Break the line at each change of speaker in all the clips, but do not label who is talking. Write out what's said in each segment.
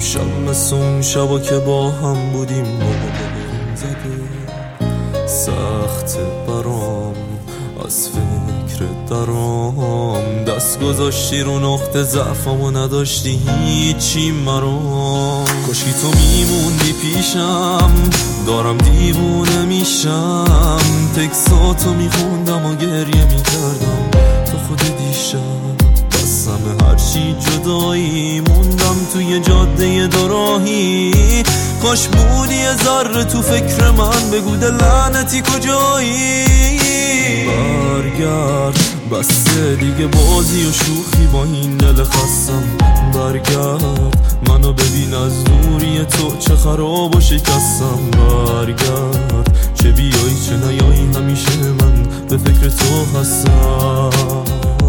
امشب مثل اون شبا که با هم بودیم زده سخت برام از فکر درام دست گذاشتی رو نقطه ضعفم و نداشتی هیچی مرام کاشکی تو میموندی پیشم دارم دیوونه میشم تکساتو میخوندم و گریه میکردم تو خود دیشب بس همه هرچی جدایی موندم توی جاده دوراهی کاش بودی یه ذره تو فکر من بگو لعنتی کجایی برگرد بسته دیگه بازی و شوخی با این دل خستم برگرد منو ببین از دوری تو چه خراب و شکستم برگرد چه بیایی چه نیایی همیشه من به فکر تو هستم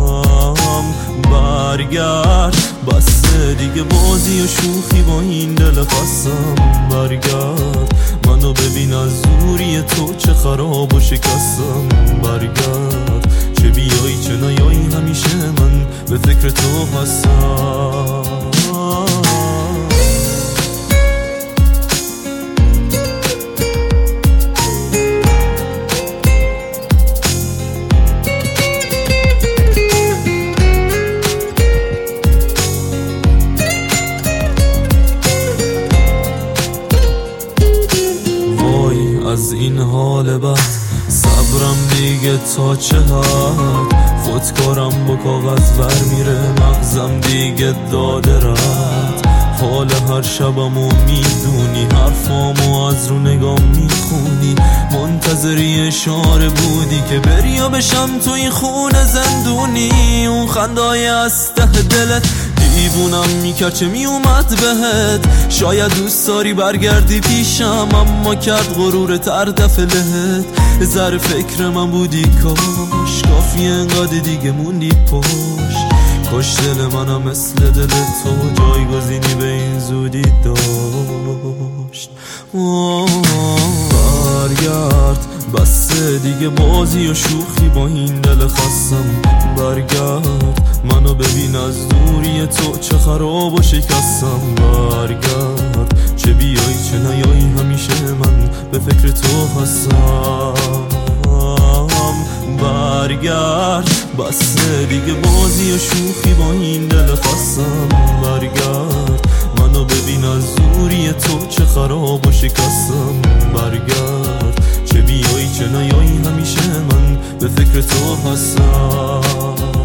برگرد بسته دیگه بازی و شوخی با این دل خستم برگرد منو ببین از دوری تو چه خراب و شکستم برگرد چه بیایی چه نیایی همیشه من به فکر تو هستم از این حال بد صبرم دیگه تا چه حد خودکارم با کاغذ ور میره مغزم دیگه داده رد حال هر شبمو میدونی حرفامو از رو نگاه میخونی منتظری اشاره بودی که بریا بشم تو این خونه زندونی اون خندای از ته دلت دیوونم میکرد چه میومد بهت شاید دوست داری برگردی پیشم اما کرد غرور تردف لهت ذره فکر من بودی کاش کافی انقدر دیگه موندی پشت کاش دل منم مثل دل تو جایگزینی به این زودی داشت برگرد بسته دیگه بازی و شوخی با این دل خستم برگرد منو ببین از دوری تو چه خراب و شکستم برگرد چه بیایی چه نیایی همیشه من به فکر تو هستم برگرد بسته دیگه بازی و شوخی با این دل خستم برگرد منو ببین از دوری تو چه خراب و شکستم برگرد چه بیایی چه نیایی همیشه من به فکر تو هستم